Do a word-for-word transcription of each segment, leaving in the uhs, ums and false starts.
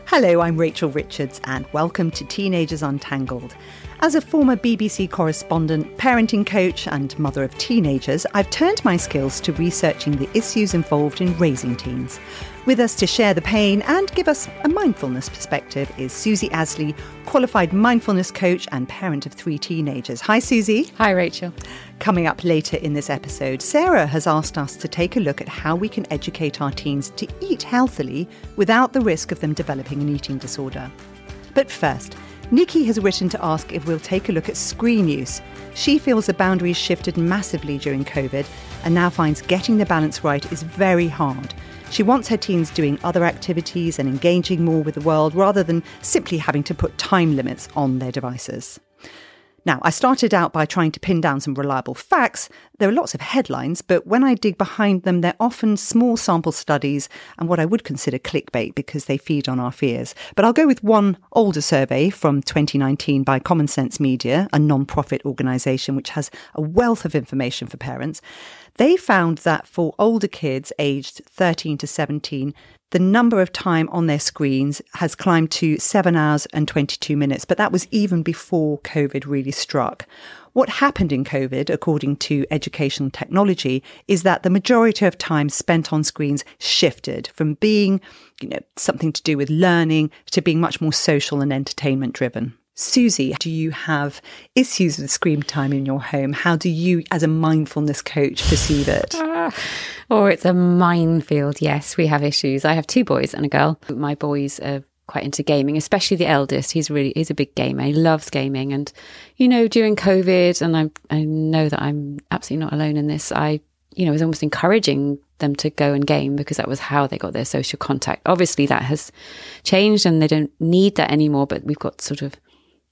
Hello, I'm Rachel Richards and welcome to Teenagers Untangled. As a former B B C correspondent, parenting coach and mother of teenagers, I've turned my skills to researching the issues involved in raising teens. With us to share the pain and give us a mindfulness perspective is Susie Asley, qualified mindfulness coach and parent of three teenagers. Hi, Susie. Hi, Rachel. Coming up later in this episode, Sarah has asked us to take a look at how we can educate our teens to eat healthily without the risk of them developing an eating disorder. But first, Nikki has written to ask if we'll take a look at screen use. She feels the boundaries shifted massively during COVID and now finds getting the balance right is very hard. She wants her teens doing other activities and engaging more with the world rather than simply having to put time limits on their devices. Now, I started out by trying to pin down some reliable facts. There are lots of headlines, but when I dig behind them, they're often small sample studies and what I would consider clickbait because they feed on our fears. But I'll go with one older survey from twenty nineteen by Common Sense Media, a non-profit organisation which has a wealth of information for parents. They found that for older kids aged thirteen to seventeen, the number of time on their screens has climbed to seven hours and twenty-two minutes, but that was even before COVID really struck. What happened in COVID, according to Educational Technology, is that the majority of time spent on screens shifted from being, you know, something to do with learning to being much more social and entertainment driven. Susie, do you have issues with screen time in your home? How do you, as a mindfulness coach, perceive it? Ah, oh, it's a minefield. Yes, we have issues. I have two boys and a girl. My boys are quite into gaming, especially the eldest. He's really, he's a big gamer. He loves gaming. And, you know, during COVID, and I, I know that I'm absolutely not alone in this, I, you know, was almost encouraging them to go and game because that was how they got their social contact. Obviously, that has changed and they don't need that anymore, but we've got sort of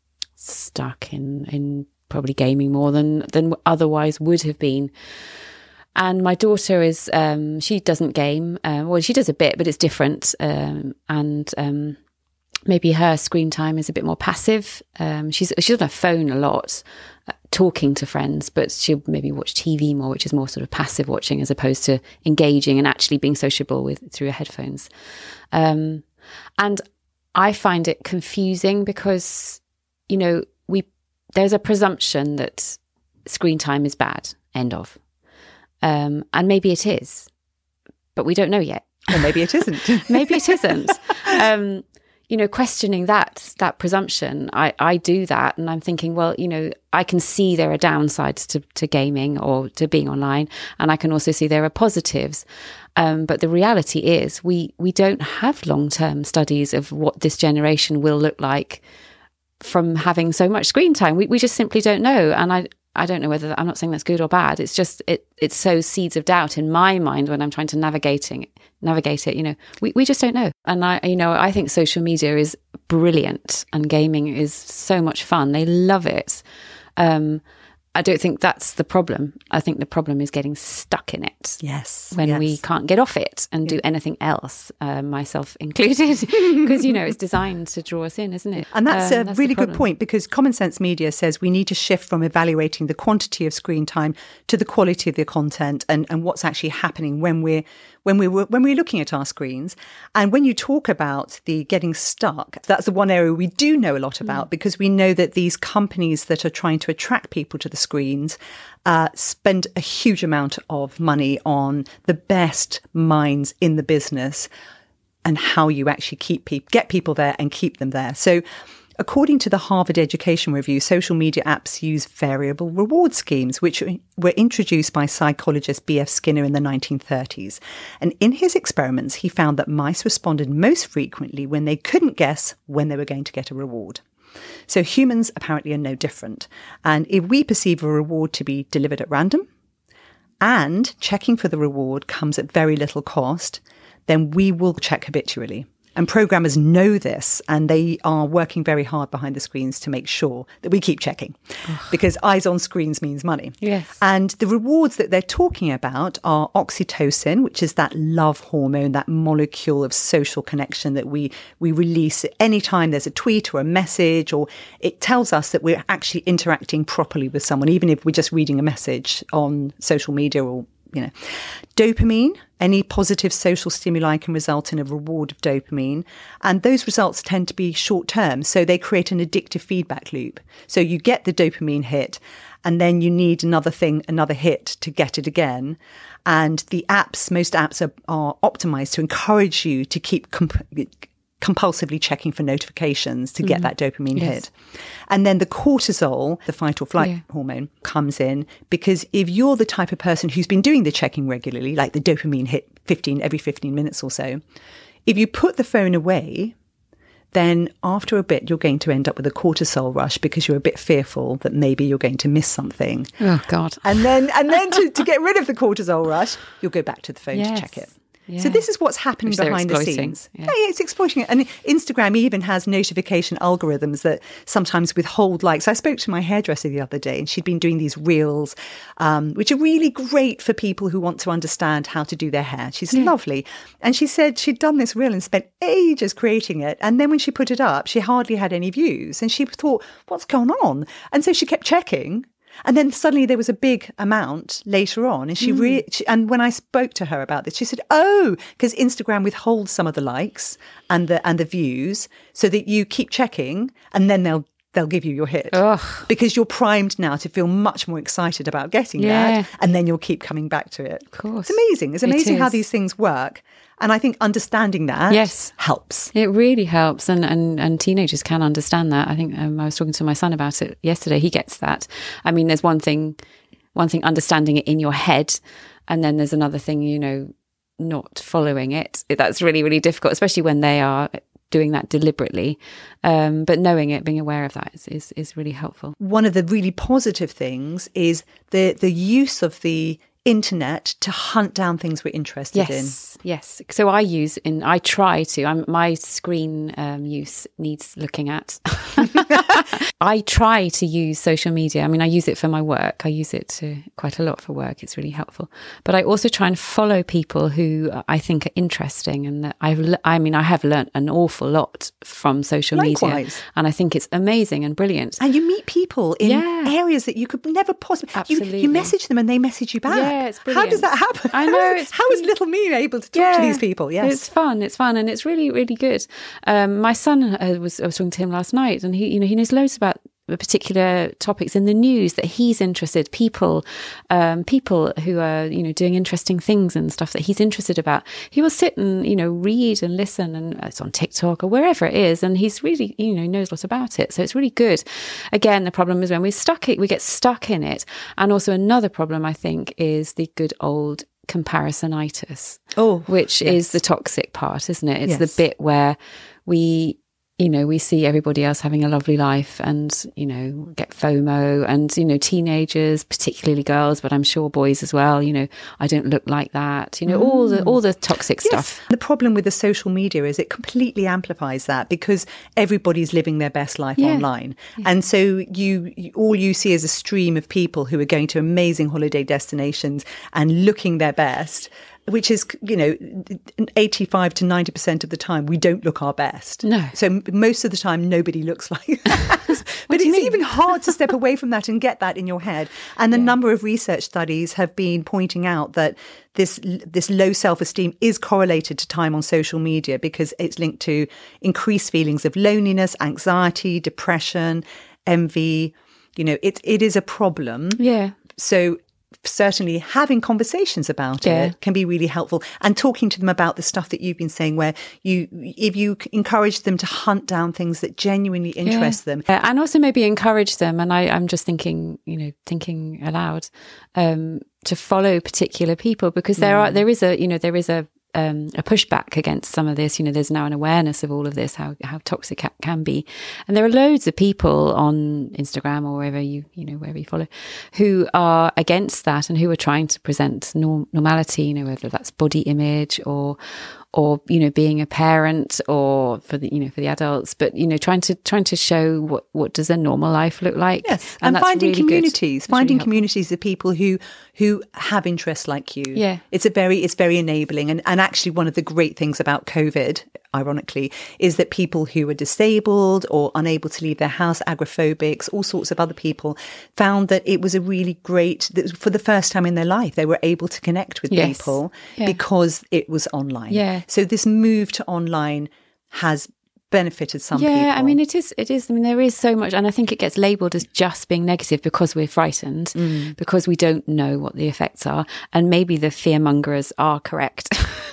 stuck in in probably gaming more than than otherwise would have been. And my daughter is um she doesn't game, uh, well she does a bit but it's different, um and um maybe her screen time is a bit more passive. um she's she's on her phone a lot, uh, talking to friends, but she'll maybe watch T V more, which is more sort of passive watching as opposed to engaging and actually being sociable with through her headphones. um and I find it confusing because, you know, we there's a presumption that screen time is bad, end of. Um, and maybe it is, but we don't know yet. Or maybe it isn't. Maybe it isn't. Um, you know, questioning that that presumption, I, I do that. And I'm thinking, well, you know, I can see there are downsides to, to gaming or to being online. And I can also see there are positives. Um, but the reality is we, we don't have long-term studies of what this generation will look like from having so much screen time. We we just simply don't know. And I I don't know whether, I'm not saying that's good or bad. It's just, it it sows seeds of doubt in my mind when I'm trying to navigating navigate it. You know, we, we just don't know. And I, you know, I think social media is brilliant and gaming is so much fun. They love it. Um, I don't think that's the problem. I think the problem is getting stuck in it. Yes. When yes. we can't get off it and do anything else, uh, myself included, because, you know, it's designed to draw us in, isn't it? And that's um, a that's really good point, because Common Sense Media says we need to shift from evaluating the quantity of screen time to the quality of the content and, and what's actually happening when we're when we were when we're looking at our screens. And when you talk about the getting stuck, that's the one area we do know a lot about, mm. because we know that these companies that are trying to attract people to the screens uh, spend a huge amount of money on the best minds in the business and how you actually keep people, get people there and keep them there. So according to the Harvard Education Review, social media apps use variable reward schemes, which were introduced by psychologist B F Skinner in the nineteen thirties. And in his experiments, he found that mice responded most frequently when they couldn't guess when they were going to get a reward. So humans apparently are no different. And if we perceive a reward to be delivered at random and checking for the reward comes at very little cost, then we will check habitually. And programmers know this, and they are working very hard behind the screens to make sure that we keep checking, because eyes on screens means money. Yes. And the rewards that they're talking about are oxytocin, which is that love hormone, that molecule of social connection that we, we release any time there's a tweet or a message, or it tells us that we're actually interacting properly with someone, even if we're just reading a message on social media or you know. Dopamine, any positive social stimuli can result in a reward of dopamine. And those results tend to be short term. So they create an addictive feedback loop. So you get the dopamine hit and then you need another thing, another hit to get it again. And the apps, most apps are, are optimized to encourage you to keep comp- compulsively checking for notifications to get mm. that dopamine yes. hit. And then the cortisol, the fight or flight yeah. hormone, comes in because if you're the type of person who's been doing the checking regularly, like the dopamine hit fifteen every fifteen minutes or so, if you put the phone away, then after a bit, you're going to end up with a cortisol rush because you're a bit fearful that maybe you're going to miss something. Oh, God. And then and then to, to get rid of the cortisol rush, you'll go back to the phone yes. to check it. Yeah. So this is what's happening Which behind the scenes. Yeah. Yeah, yeah, it's exploiting it. And Instagram even has notification algorithms that sometimes withhold likes. I spoke to my hairdresser the other day and she'd been doing these reels, um, which are really great for people who want to understand how to do their hair. She's yeah. lovely. And she said she'd done this reel and spent ages creating it. And then when she put it up, she hardly had any views. And she thought, what's going on? And so she kept checking. And then suddenly there was a big amount later on. And she, mm. re- she and when I spoke to her about this, she said, oh, because Instagram withholds some of the likes and the and the views so that you keep checking and then they'll they'll give you your hit. Ugh. Because you're primed now to feel much more excited about getting yeah. that. And then you'll keep coming back to it. Of course. It's amazing. It's amazing it how these things work. And I think understanding that yes. helps. It really helps. And, and, and teenagers can understand that. I think um, I was talking to my son about it yesterday. He gets that. I mean, there's one thing, one thing understanding it in your head. And then there's another thing, you know, not following it. That's really, really difficult, especially when they are doing that deliberately. Um, but knowing it, being aware of that is, is, is really helpful. One of the really positive things is the, the use of the internet to hunt down things we're interested yes, in. Yes, yes. So I use, in, I try to, I'm, my screen um, use needs looking at. I try to use social media. I mean, I use it for my work. I use it to, quite a lot for work. It's really helpful. But I also try and follow people who I think are interesting and that I've, I mean, I have learnt an awful lot from social Likewise. media. And I think it's amazing and brilliant. And you meet people in yeah. areas that you could never possibly... Absolutely. You, you message them and they message you back. Yeah, it's brilliant. How does that happen? I know. How, is, it's how is little me able to talk yeah, to these people? Yes, it's fun. It's fun, and it's really, really good. Um, my son uh, was. I was talking to him last night, and he, you know, he knows loads about particular topics in the news that he's interested. People, um, people who are, you know, doing interesting things and stuff that he's interested about. He will sit and, you know, read and listen, and it's on TikTok or wherever it is, and he's really, you know, knows a lot about it. So it's really good. Again, the problem is when we're stuck, we get stuck in it, and also another problem I think is the good old comparisonitis, oh, which yes. is the toxic part, isn't it? It's yes. the bit where we, you know, we see everybody else having a lovely life and, you know, get FOMO, and, you know, teenagers, particularly girls, but I'm sure boys as well, you know, I don't look like that, you know, mm. all the all the toxic yes. stuff. The problem with the social media is it completely amplifies that because everybody's living their best life yeah. online. Yeah. And so you, you all you see is a stream of people who are going to amazing holiday destinations and looking their best, which is, you know, eighty-five to ninety percent of the time, we don't look our best. No. So m- most of the time, nobody looks like that. But it's even hard to step away from that and get that in your head. And the yeah. number of research studies have been pointing out that this this low self-esteem is correlated to time on social media because it's linked to increased feelings of loneliness, anxiety, depression, envy. You know, it it is a problem. Yeah. So certainly having conversations about yeah. it can be really helpful, and talking to them about the stuff that you've been saying, where you, if you encourage them to hunt down things that genuinely interest yeah. them. Yeah. And also maybe encourage them. And I, I'm just thinking, you know, thinking aloud, um, to follow particular people, because there mm. are, there is a, you know, there is a, Um, a pushback against some of this. You know, there's now an awareness of all of this, how how toxic it can be, and there are loads of people on Instagram or wherever you you know wherever you follow, who are against that and who are trying to present norm, normality. You know, whether that's body image or or you know being a parent, or for the you know for the adults, but you know trying to trying to show what what does a normal life look like. Yes, and, and finding really communities, good. finding really communities of people who who have interests like you. Yeah, it's a very it's very enabling, and and actually one of the great things about COVID, ironically, is that people who were disabled or unable to leave their house, agoraphobics, all sorts of other people, found that it was a really great, that for the first time in their life, they were able to connect with yes. people yeah. because it was online. Yeah. So this move to online has benefited some yeah, people. Yeah, I mean, it is, it is, I mean, there is so much, and I think it gets labelled as just being negative because we're frightened, mm. because we don't know what the effects are, and maybe the fearmongers are correct.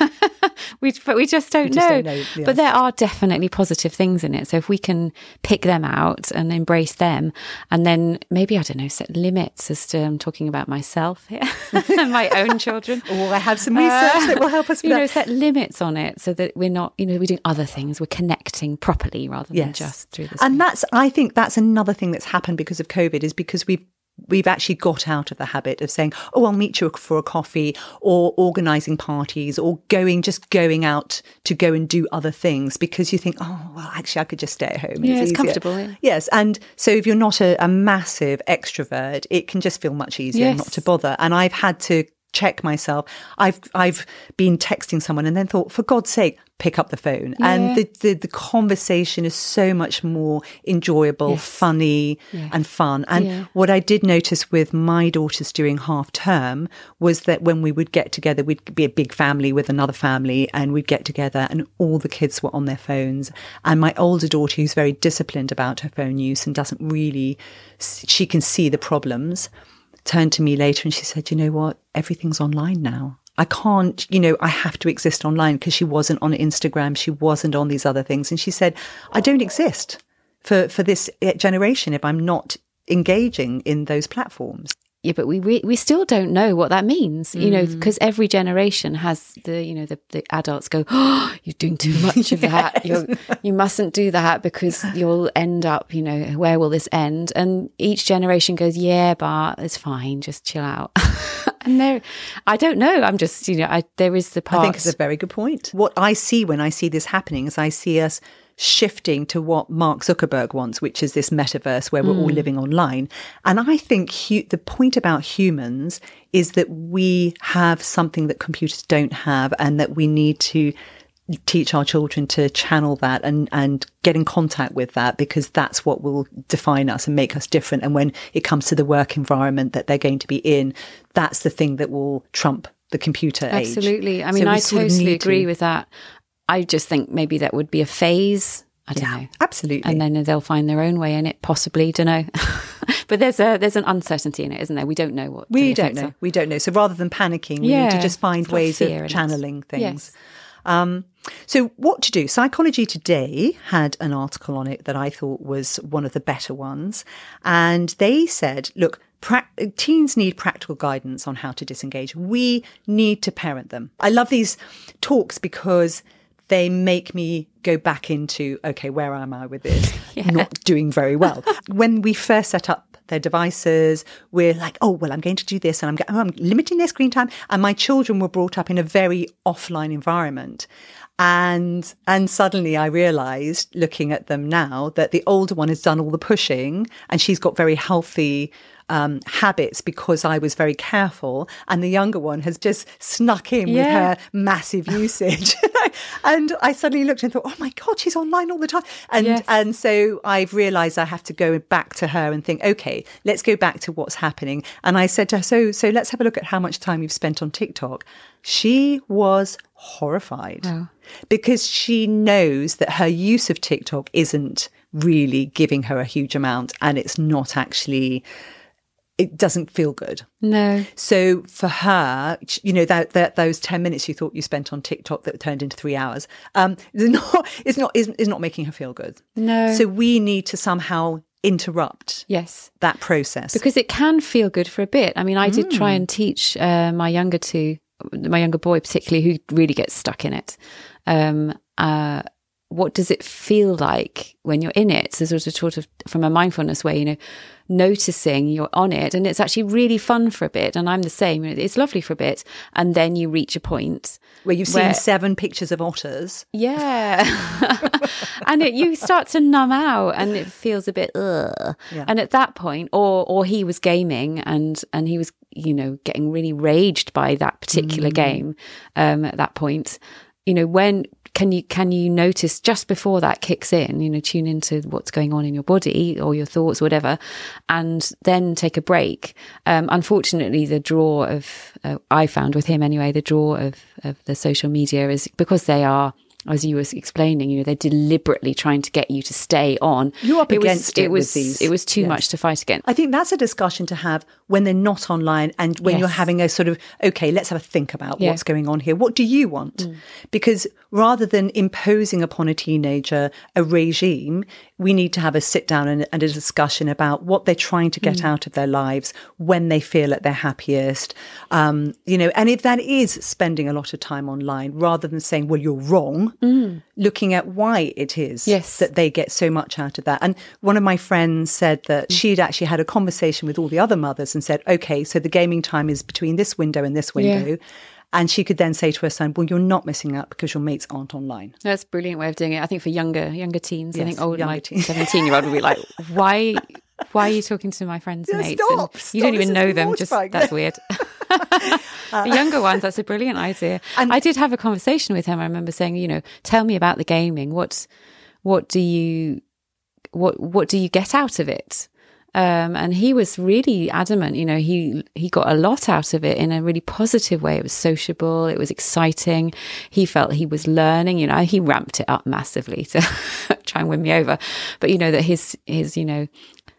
We, but we just don't we just know. Don't know yes. But there are definitely positive things in it. So if we can pick them out and embrace them, and then maybe, I don't know, set limits as to, I'm talking about myself here, and my own children. Or I have some research uh, that will help us with You that. know, set limits on it so that we're not, you know, we're doing other things. We're connecting properly rather yes. than just through this. And that's, I think that's another thing that's happened because of COVID, is because we've We've actually got out of the habit of saying, oh, I'll meet you for a coffee, or organising parties, or going, just going out to go and do other things, because you think, oh, well, actually, I could just stay at home. Yeah, it's, it's comfortable. Yeah. Yes. And so if you're not a, a massive extrovert, it can just feel much easier yes. not to bother. And I've had to check myself. I've I've been texting someone and then thought, for God's sake, pick up the phone. Yeah. And the, the, the conversation is so much more enjoyable, yes. funny yeah. and fun. And yeah. what I did notice with my daughters during half term was that when we would get together, we'd be a big family with another family, and we'd get together and all the kids were on their phones. And my older daughter, who's very disciplined about her phone use and doesn't really, she can see the problems, turned to me later and she said, you know what, everything's online now. I can't, you know, I have to exist online, because she wasn't on Instagram. She wasn't on these other things. And she said, I don't exist for, for this generation if I'm not engaging in those platforms. Yeah, but we, we we still don't know what that means, you mm. know, because every generation has the, you know, the, the adults go, oh, you're doing too much of that. You're, you mustn't do that because you'll end up, you know, where will this end? And each generation goes, yeah, but it's fine. Just chill out. And there, I don't know. I'm just, you know, I, there is the part. I think it's a very good point. What I see when I see this happening is I see us shifting to what Mark Zuckerberg wants, which is this metaverse where we're mm. all living online. And I think hu- the point about humans is that we have something that computers don't have, and that we need to teach our children to channel that and, and get in contact with that, because that's what will define us and make us different. And when it comes to the work environment that they're going to be in, that's the thing that will trump the computer age. Absolutely. I mean, so I totally agree to... with that. I just think maybe that would be a phase. I don't yeah, know. Absolutely. And then they'll find their own way in it, possibly, don't know. But there's a there's an uncertainty in it, isn't there? We don't know what we don't know. Are. We don't know. So rather than panicking, we yeah, need to just find ways of channeling things. Yes. Um, so what to do? Psychology Today had an article on it that I thought was one of the better ones. And they said, look, pra- teens need practical guidance on how to disengage. We need to parent them. I love these talks because they make me go back into, okay, where am I with this? Yeah. Not doing very well. When we first set up their devices, we're like, oh, well, I'm going to do this and I'm, go- oh, I'm limiting their screen time. And my children were brought up in a very offline environment. And and suddenly I realized, looking at them now, that the older one has done all the pushing and she's got very healthy um, habits because I was very careful. And the younger one has just snuck in yeah. with her massive usage. And I suddenly looked and thought, oh my God, she's online all the time. And yes. and so I've realized I have to go back to her and think, okay, let's go back to what's happening. And I said to her, so, so let's have a look at how much time you've spent on TikTok. She was horrified oh. because she knows that her use of TikTok isn't really giving her a huge amount, and it's not actually, it doesn't feel good. No. So for her, you know, that, that those ten minutes you thought you spent on TikTok that turned into three hours, um, is not, is not, is, is not making her feel good. No. So we need to somehow interrupt yes that process, because it can feel good for a bit. I mean, I did mm. try and teach uh, my younger two, my younger boy particularly, who really gets stuck in it. Um, uh, what does it feel like when you're in it? So sort of, sort of from a mindfulness way, you know, noticing you're on it, and it's actually really fun for a bit. And I'm the same. It's lovely for a bit, and then you reach a point where you've where, seen seven pictures of otters. Yeah, and it, you start to numb out, and it feels a bit ugh. Yeah. And at that point, or or he was gaming, and and he was, you know, getting really raged by that particular mm. game. Um, at that point. You know, when can you can you notice just before that kicks in, you know, tune into what's going on in your body or your thoughts, whatever, and then take a break. Um, unfortunately, the draw of uh, I found with him anyway, the draw of of the social media is because they are, as you were explaining, you know, they're deliberately trying to get you to stay on. You're up it against was, it, it was, with these. It was too yes. much to fight against. I think that's a discussion to have when they're not online and when yes. you're having a sort of, okay, let's have a think about yeah. what's going on here. What do you want? Mm. Because rather than imposing upon a teenager a regime, we need to have a sit down and, and a discussion about what they're trying to get mm. out of their lives when they feel at their happiest. Um, you know, and if that is spending a lot of time online, rather than saying, well, you're wrong, mm. looking at why it is yes. that they get so much out of that. And one of my friends said that she'd actually had a conversation with all the other mothers and said, okay, so the gaming time is between this window and this window. Yeah. And she could then say to her son, well, you're not missing out because your mates aren't online. That's a brilliant way of doing it. I think for younger younger teens, yes, I think old, my teens. seventeen-year-old would be like, why why are you talking to my friends' yeah, mates? Stop, and stop, you don't even know them. mortifying. Just That's weird. For younger ones, that's a brilliant idea. And I did have a conversation with him. I remember saying, you know, tell me about the gaming. What what do you what what do you get out of it? Um, and he was really adamant, you know, he, he got a lot out of it in a really positive way. It was sociable. It was exciting. He felt he was learning, you know, he ramped it up massively to try and win me over. But, you know, that his, his, you know,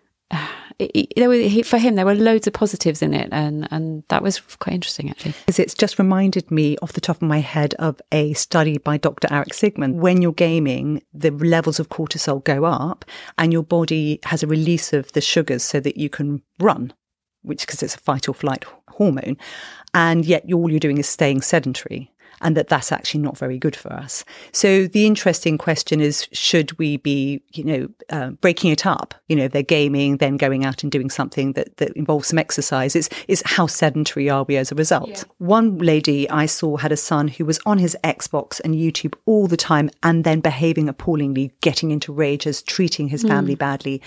it, it, there were, he, for him, there were loads of positives in it. And, and that was quite interesting, actually. It's just reminded me off the top of my head of a study by Doctor Eric Sigman. When you're gaming, the levels of cortisol go up and your body has a release of the sugars so that you can run, which because it's a fight or flight hormone. And yet all you're doing is staying sedentary. And that that's actually not very good for us. So the interesting question is, should we be, you know, uh, breaking it up? You know, if they're gaming, then going out and doing something that, that involves some exercise. It's, it's how sedentary are we as a result? Yeah. One lady I saw had a son who was on his Xbox and YouTube all the time and then behaving appallingly, getting into rages, treating his family mm. badly.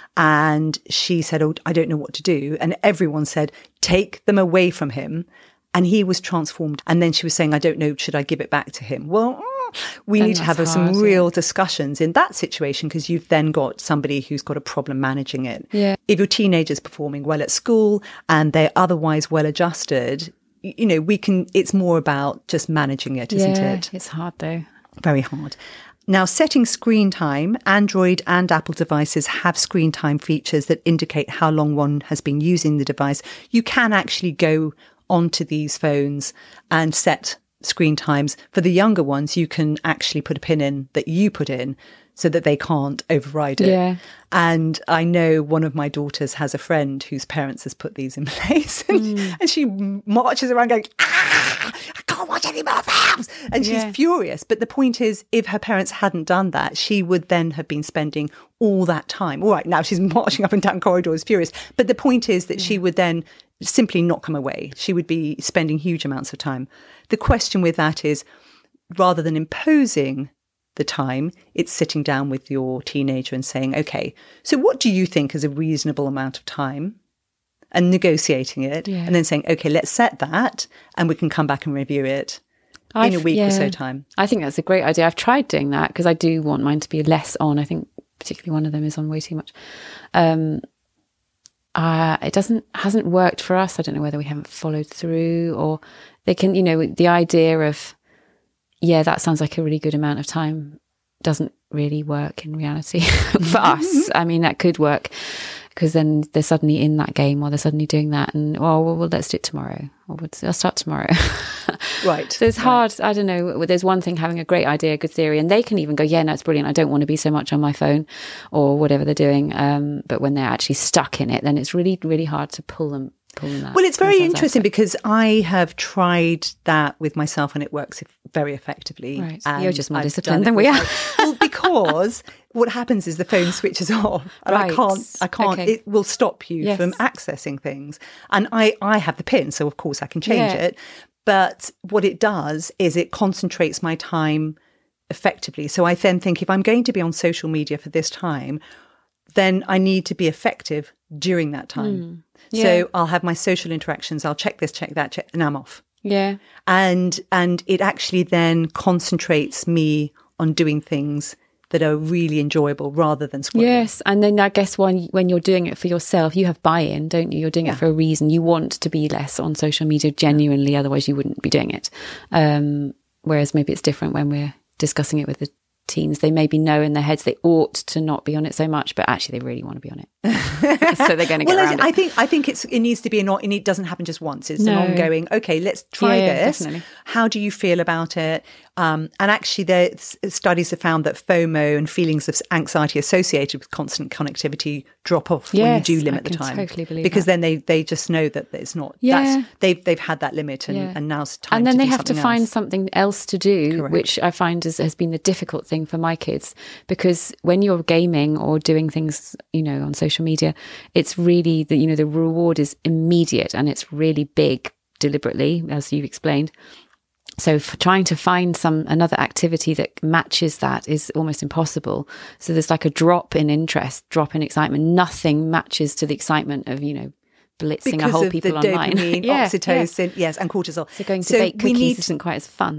And she said, oh, I don't know what to do. And everyone said, take them away from him. And he was transformed. And then she was saying, I don't know, should I give it back to him? Well, we then need to have hard, some real yeah. discussions in that situation because you've then got somebody who's got a problem managing it. Yeah. If your teenager's performing well at school and they're otherwise well adjusted, you know, we can, it's more about just managing it, isn't yeah, it? It's hard though. Very hard. Now, setting screen time, Android and Apple devices have screen time features that indicate how long one has been using the device. You can actually go onto these phones and set screen times. For the younger ones, you can actually put a pin in that you put in so that they can't override it. Yeah. And I know one of my daughters has a friend whose parents has put these in place and, mm. and she marches around going, ah, I can't watch any more films. And she's yeah. furious. But the point is, if her parents hadn't done that, she would then have been spending all that time. All right, now she's marching up and down corridors furious. But the point is that mm. she would then simply not come away. She would be spending huge amounts of time. The question with that is, rather than imposing the time, it's sitting down with your teenager and saying, okay, so what do you think is a reasonable amount of time? And negotiating it yeah. and then saying, okay, let's set that and we can come back and review it I've, in a week yeah. or so time. I think that's a great idea. I've tried doing that because I do want mine to be less on. I think particularly one of them is on way too much. Um, Uh, it doesn't hasn't worked for us. I don't know whether we haven't followed through or they can, you know, the idea of, yeah, that sounds like a really good amount of time doesn't really work in reality for us. I mean, that could work because then they're suddenly in that game or they're suddenly doing that and, oh, well, well let's do it tomorrow or we'll, I'll start tomorrow. Right. So it's hard. Right. I don't know. There's one thing having a great idea, a good theory, and they can even go, yeah, no, it's brilliant. I don't want to be so much on my phone or whatever they're doing. Um, but when they're actually stuck in it, then it's really, really hard to pull them. Pull them out, well, it's very interesting because I have tried that with myself and it works very effectively. Right. And you're just more I've disciplined than we are. Well, because what happens is the phone switches off and right. I can't, I can't, okay. it will stop you yes. from accessing things. And I, I have the pin, so of course I can change yeah. it. But what it does is it concentrates my time effectively. So I then think if I'm going to be on social media for this time, then I need to be effective during that time. Mm. Yeah. So I'll have my social interactions. I'll check this, check that, check, and I'm off. Yeah. And and it actually then concentrates me on doing things that are really enjoyable rather than scrolling. Yes, and then I guess when when you're doing it for yourself, you have buy-in, don't you? You're doing Yeah. it for a reason. You want to be less on social media genuinely, otherwise you wouldn't be doing it. Um, whereas maybe it's different when we're discussing it with the teens. They maybe know in their heads they ought to not be on it so much, but actually they really want to be on it. So they're going to get well, around I, I it. think I think it's it needs to be a not. It doesn't happen just once. It's No. an ongoing. Okay, let's try Yeah, this. definitely. How do you feel about it? Um, and actually, the s- studies have found that FOMO and feelings of anxiety associated with constant connectivity drop off when Yes, you do limit I the can time. totally believe because that. then they they just know that it's not. Yeah. That's, they've they've had that limit, and, Yeah. and now's time. And then to they do have to something find else. something else to do, Correct. which I find is, has been the difficult thing for my kids, because when you're gaming or doing things, you know, on social media, it's really the, you know, the reward is immediate and it's really big deliberately, as you've explained. So for trying to find some another activity that matches that is almost impossible. So there's like a drop in interest, drop in excitement. Nothing matches to the excitement of, you know, blitzing because a whole of people the online. dopamine, Yeah, oxytocin, yes, and cortisol. So going to So bake we cookies need- isn't quite as fun.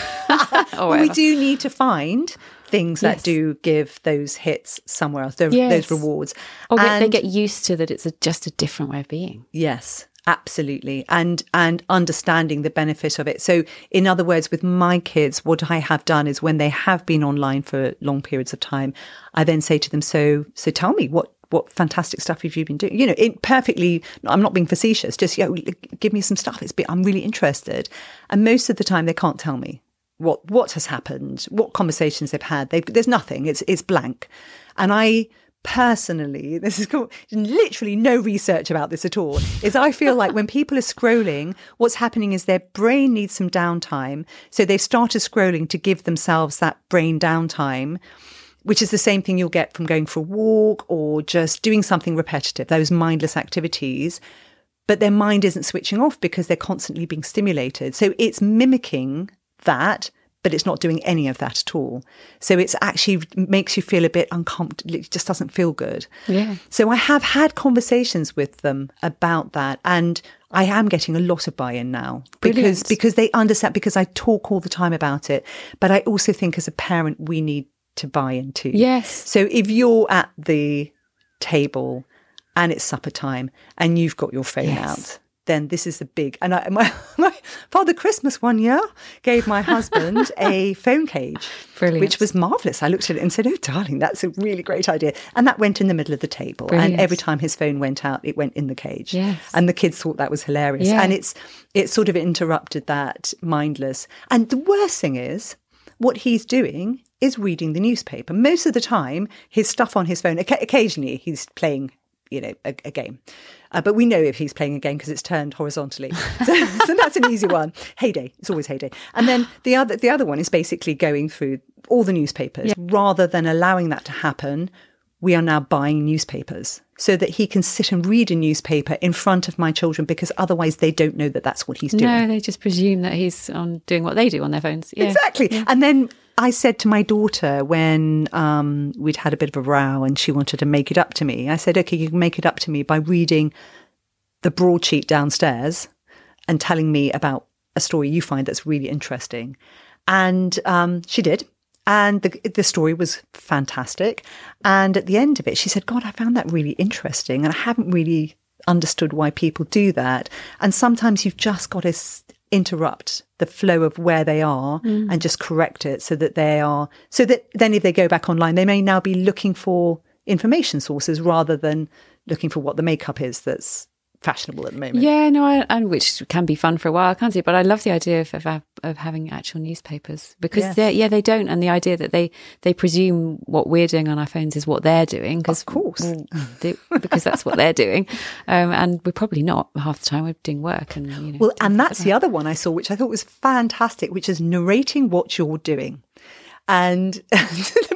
Or Well, we whatever. do need to find things that Yes. do give those hits somewhere else, those, Yes. those rewards. Or get, they And- get used to that it's a, just a different way of being. Yes, absolutely. And and understanding the benefit of it. So in other words, with my kids, what I have done is when they have been online for long periods of time, I then say to them, so so tell me what what fantastic stuff have you been doing? You know, it perfectly, I'm not being facetious, just, you know, give me some stuff. It's been, I'm really interested. And most of the time they can't tell me what what has happened, what conversations they've had. They, there's nothing. It's it's blank. And I personally, this is cool, literally no research about this at all, is I feel like when people are scrolling, what's happening is their brain needs some downtime. So they've started scrolling to give themselves that brain downtime, which is the same thing you'll get from going for a walk or just doing something repetitive, those mindless activities. But their mind isn't switching off because they're constantly being stimulated. So it's mimicking that, but it's not doing any of that at all. So it's actually makes you feel a bit uncomfortable. It just doesn't feel good. Yeah. So I have had conversations with them about that, and I am getting a lot of buy-in now because Brilliant. because they understand, because I talk all the time about it. But I also think as a parent, we need to buy in too. Yes. So if you're at the table and it's supper time and you've got your phone Yes. out, then this is the big, and I, my, my Father Christmas one year gave my husband a phone cage, Brilliant. which was marvellous. I looked at it and said, oh, darling, that's a really great idea. And that went in the middle of the table. Brilliant. And every time his phone went out, it went in the cage. Yes. And the kids thought that was hilarious. Yeah. And it's it sort of interrupted that mindless. And the worst thing is, what he's doing is reading the newspaper. Most of the time, his stuff on his phone, oca- occasionally he's playing, you know, a, a game. Uh, but we know if he's playing a game because it's turned horizontally. So, so that's an easy one. Heyday. It's always Heyday. And then the other the other one is basically going through all the newspapers. Yeah. Rather than allowing that to happen, we are now buying newspapers so that he can sit and read a newspaper in front of my children, because otherwise they don't know that that's what he's doing. No, they just presume that he's on doing what they do on their phones. Yeah. Exactly. And then I said to my daughter when um, we'd had a bit of a row and she wanted to make it up to me, I said, okay, you can make it up to me by reading the broadsheet downstairs and telling me about a story you find that's really interesting. And um, she did. And the, the story was fantastic. And at the end of it, she said, God, I found that really interesting. And I haven't really understood why people do that. And sometimes you've just got to s- interrupt the flow of where they are mm. and just correct it so that they are, so that then if they go back online, they may now be looking for information sources rather than looking for what the makeup is that's fashionable at the moment. Yeah, no, I, and which can be fun for a while, can't it? But I love the idea of of, of having actual newspapers, because Yes. they yeah they don't, and the idea that they they presume what we're doing on our phones is what they're doing, because Of course. well, they, because that's what they're doing, um, and we're probably not half the time. We're doing work, and you know. Well, and that's the other one I saw, which I thought was fantastic, which is narrating what you're doing. And to the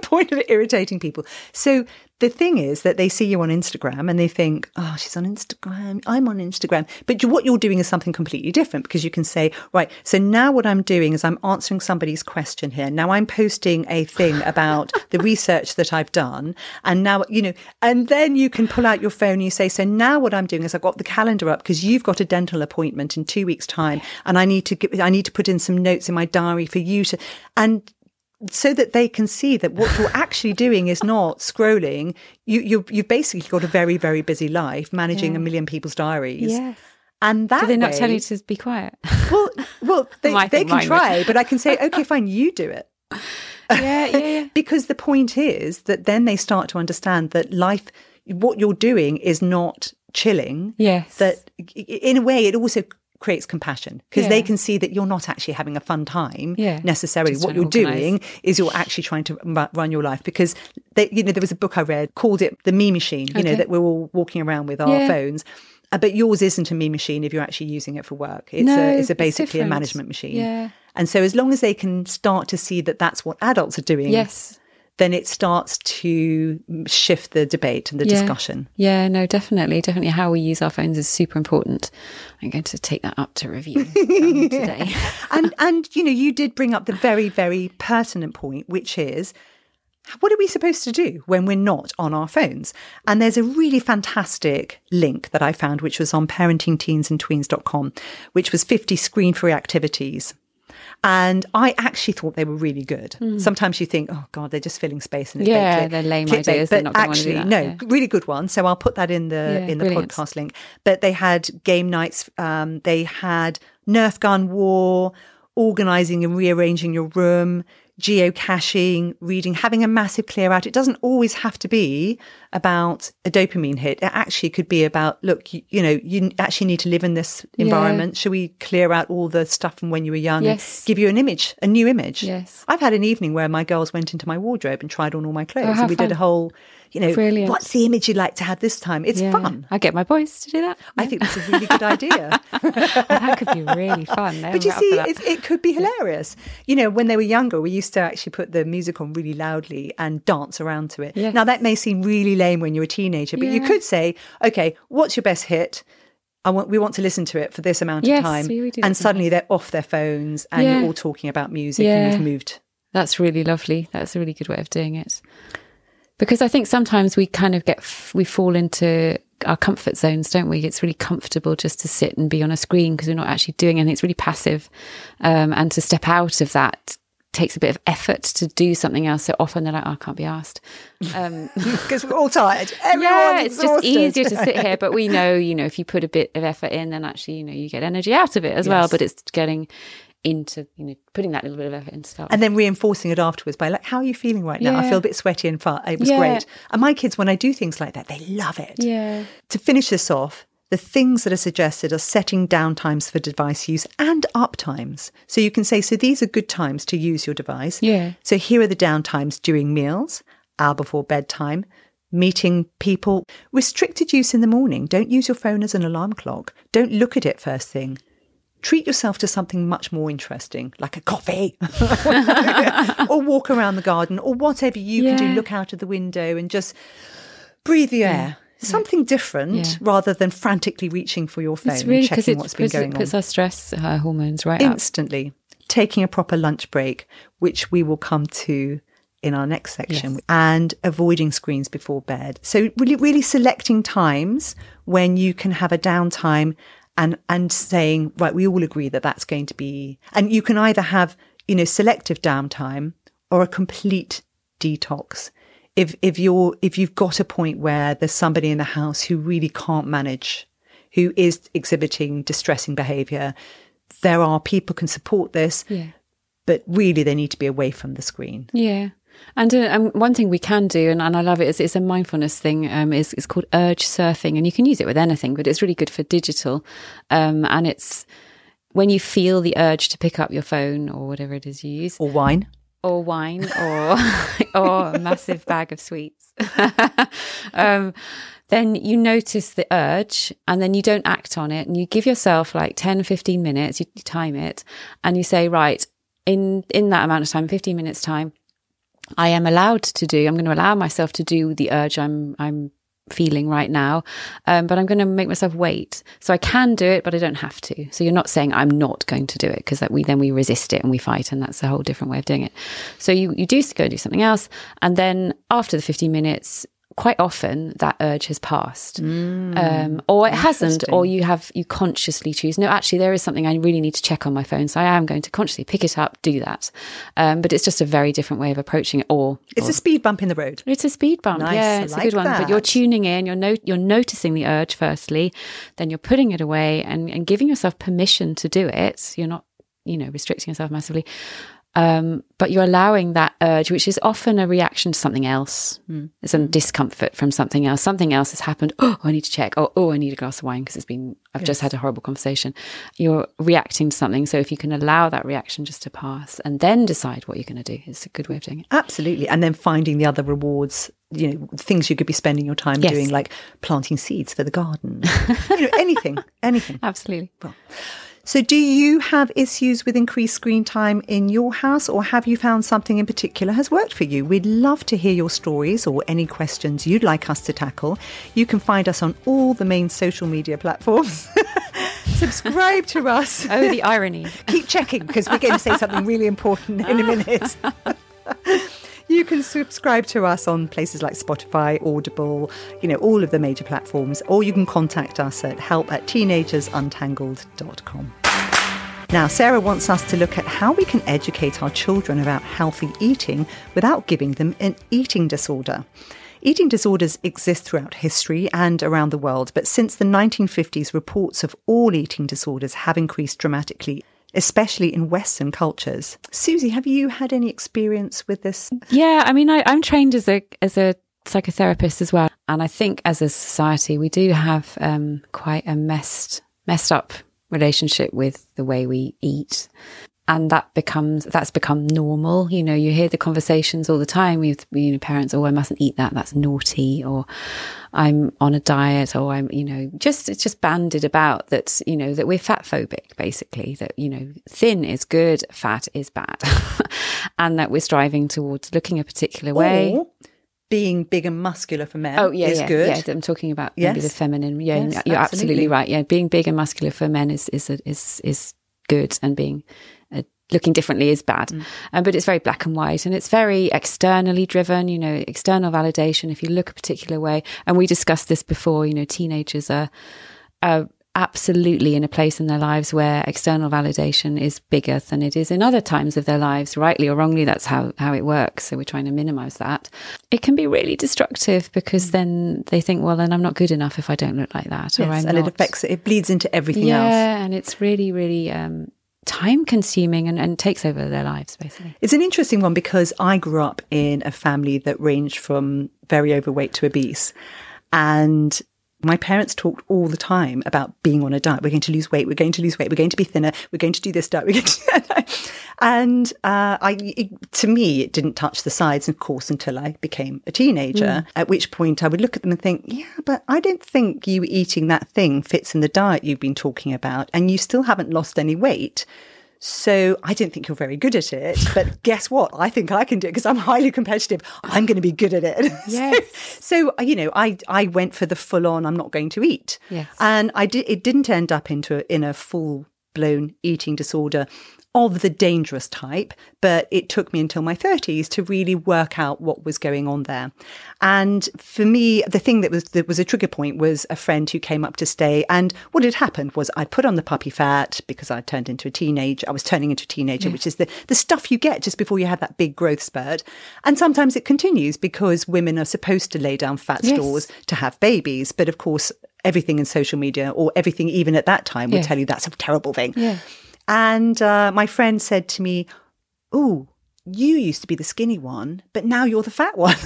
point of irritating people. So the thing is that they see you on Instagram and they think, oh, she's on Instagram, I'm on Instagram. But what you're doing is something completely different, because you can say, right, so now what I'm doing is I'm answering somebody's question here. Now I'm posting a thing about the research that I've done. And now, you know, and then you can pull out your phone and you say, so now what I'm doing is I've got the calendar up because you've got a dental appointment in two weeks' time. And I need to get, I need to put in some notes in my diary for you to, and so that they can see that what you're actually doing is not scrolling. You, you, you've basically got a very, very busy life managing yeah. a million people's diaries. Yes. And that Do they not way, tell you to be quiet? Well, well, they, they can try, would. But I can say, okay, fine, you do it. Yeah, yeah, yeah. Because the point is that then they start to understand that life, what you're doing is not chilling. Yes. That in a way, it also creates compassion, because yeah. they can see that you're not actually having a fun time yeah. necessarily. Just what you're doing is you're actually trying to run your life, because they, you know, there was a book I read called it The Me Machine, you okay. know, that we're all walking around with our yeah. phones. Uh, but yours isn't a me machine if you're actually using it for work. It's no, a, it's a basically it's a management machine. Yeah. And so as long as they can start to see that that's what adults are doing, yes. then it starts to shift the debate and the yeah. discussion. Yeah, no, definitely. Definitely how we use our phones is super important. I'm going to take that up to review today. and, and, you know, you did bring up the very, very pertinent point, which is, what are we supposed to do when we're not on our phones? And there's a really fantastic link that I found, which was on parenting teens and tweens dot com, which was fifty screen-free activities. And I actually thought they were really good. Mm. Sometimes you think, oh God, they're just filling space in a yeah, click, they're lame click ideas. But they're not actually, want to do that. no, yeah. really good one. So I'll put that in the yeah, in the brilliant. podcast link. But they had game nights. Um, they had Nerf gun war, organising and rearranging your room, geocaching, reading, having a massive clear out. It doesn't always have to be about a dopamine hit. It actually could be about, look, you, you know, you actually need to live in this environment. Yeah. Should we clear out all the stuff from when you were young yes. and give you an image, a new image? Yes. I've had an evening where my girls went into my wardrobe and tried on all my clothes. Oh, and we fun. did a whole, you know, Brilliant. What's the image you'd like to have this time? It's yeah. fun. I get my boys to do that. I yeah. think that's a really good idea. Well, that could be really fun. But you see, it, it could be hilarious. You know, when they were younger, we used to actually put the music on really loudly and dance around to it. Yes. Now, that may seem really lame when you're a teenager, but yeah. you could say, okay, what's your best hit? I want, we want to listen to it for this amount yes, of time. We do and suddenly they're off their phones and yeah. you're all talking about music yeah. and you've moved. That's really lovely. That's a really good way of doing it. Because I think sometimes we kind of get, we fall into our comfort zones, don't we? It's really comfortable just to sit and be on a screen because we're not actually doing anything. It's really passive. Um, and to step out of that takes a bit of effort to do something else. So often they're like, oh, I can't be asked. Um, because we're all tired. Everyone's yeah, it's exhausted. just easier to sit here. But we know, you know, if you put a bit of effort in, then actually, you know, you get energy out of it as yes. well. But it's getting into, you know, putting that little bit of effort into stuff. And then reinforcing it afterwards by like, how are you feeling right now? Yeah. I feel a bit sweaty and fun. It was yeah. great. And my kids, when I do things like that, they love it. Yeah. To finish this off, the things that are suggested are setting down times for device use and up times. So you can say, so these are good times to use your device. Yeah. So here are the down times during meals, hour before bedtime, meeting people. Restricted use in the morning. Don't use your phone as an alarm clock. Don't look at it first thing. Treat yourself to something much more interesting, like a coffee, or walk around the garden, or whatever you yeah. can do. Look out of the window and just breathe the air. Yeah. Something different yeah. rather than frantically reaching for your phone it's really, and checking it what's been puts, going it puts on. our stress uh, hormones right Instantly. Up. Taking a proper lunch break, which we will come to in our next section, yes. and avoiding screens before bed. So really, really selecting times when you can have a downtime and and saying, right, we all agree that that's going to be, and you can either have, you know, selective downtime or a complete detox. If if you're if you've got a point where there's somebody in the house who really can't manage, who is exhibiting distressing behaviour, there are people can support this, yeah. but really they need to be away from the screen. Yeah. And uh, um, one thing we can do, and, and I love it, is it's a mindfulness thing, um, is it's called urge surfing. And you can use it with anything, but it's really good for digital. Um, and it's when you feel the urge to pick up your phone or whatever it is you use. Or wine. Or wine, or or a massive bag of sweets. um, then you notice the urge and then you don't act on it. And you give yourself like ten, fifteen minutes, you time it, and you say, right, in, in that amount of time, fifteen minutes time, I am allowed to do. I'm going to allow myself to do the urge I'm I'm feeling right now, um, but I'm going to make myself wait. So I can do it, but I don't have to. So you're not saying I'm not going to do it, because that we then we resist it and we fight, and that's a whole different way of doing it. So you you do go do something else, and then after the fifteen minutes, quite often that urge has passed, mm, um, or it hasn't, or you have you consciously choose, no, actually there is something I really need to check on my phone, so I am going to consciously pick it up, do that. Um, but it's just a very different way of approaching it. Or it's or, a speed bump in the road. It's a speed bump. Nice, yeah, it's I a good like one. that. But you're tuning in, you're no, you're noticing the urge firstly, then you're putting it away and, and giving yourself permission to do it. You're not, you know, restricting yourself massively. Um, but you're allowing that urge, which is often a reaction to something else. Mm. It's a discomfort from something else. Something else has happened. Oh, I need to check. Oh, oh, I need a glass of wine because it's been, I've yes. just had a horrible conversation. You're reacting to something. So if you can allow that reaction just to pass and then decide what you're going to do, it's a good way of doing it. Absolutely. And then finding the other rewards, you know, things you could be spending your time yes. doing, like planting seeds for the garden, you know, anything, anything. Absolutely. Well, so do you have issues with increased screen time in your house, or have you found something in particular has worked for you? We'd love to hear your stories or any questions you'd like us to tackle. You can find us on all the main social media platforms. Subscribe to us. Oh, the irony. Keep checking, because we're going to say something really important in a minute. You can subscribe to us on places like Spotify, Audible, you know, all of the major platforms, or you can contact us at help at teenagers untangled dot com. Now, Sarah wants us to look at how we can educate our children about healthy eating without giving them an eating disorder. Eating disorders exist throughout history and around the world, but since the nineteen fifties, reports of all eating disorders have increased dramatically, especially in Western cultures. Susie, have you had any experience with this? Yeah, I mean, I, I'm trained as a as a psychotherapist as well, and I think as a society we do have um, quite a messed messed up relationship with the way we eat, and that becomes that's become normal. You know, you hear the conversations all the time with you know parents. Oh, I mustn't eat that. That's naughty. Or I'm on a diet. Or I'm you know just it's just bandied about that you know that we're fat phobic, basically. That you know thin is good, fat is bad, and that we're striving towards looking a particular way. Or being big and muscular for men oh, yeah, is yeah, good. Yeah, I'm talking about yes. maybe the feminine. Yeah, yes, you're absolutely. absolutely right. Yeah, being big and muscular for men is is is is good, and being uh, looking differently is bad. Mm. Um, but it's very black and white, and it's very externally driven. You know, external validation. If you look a particular way, and we discussed this before. You know, teenagers are. are absolutely in a place in their lives where external validation is bigger than it is in other times of their lives, rightly or wrongly. That's how, how it works. So we're trying to minimize that. It can be really destructive because then they think, well, then I'm not good enough if I don't look like that. Yes, or I'm and not. It affects it, it bleeds into everything yeah, else. Yeah, and it's really, really um, time consuming and, and takes over their lives, basically. It's an interesting one because I grew up in a family that ranged from very overweight to obese. And my parents talked all the time about being on a diet. We're going to lose weight. We're going to lose weight. We're going to be thinner. We're going to do this diet. We're going to do that. And uh, I, it, to me, it didn't touch the sides, of course, until I became a teenager, mm. at which point I would look at them and think, yeah, but I don't think you eating that thing fits in the diet you've been talking about. And you still haven't lost any weight. So I don't think you're very good at it, but guess what? I think I can do it because I'm highly competitive. I'm going to be good at it. Yes. so, so, you know, I, I went for the full on, I'm not going to eat. Yes. And I did, it didn't end up into a, in a full blown eating disorder of the dangerous type, but it took me until my thirties to really work out what was going on there. And for me, the thing that was that was a trigger point was a friend who came up to stay. And what had happened was I'd put on the puppy fat because I turned into a teenager. I was turning into a teenager, yeah. which is the, the stuff you get just before you have that big growth spurt. And sometimes it continues because women are supposed to lay down fat yes. stores to have babies. But of course, everything in social media or everything even at that time would yeah. tell you that's a terrible thing. Yeah. And uh, my friend said to me, "Oh, you used to be the skinny one, but now you're the fat one."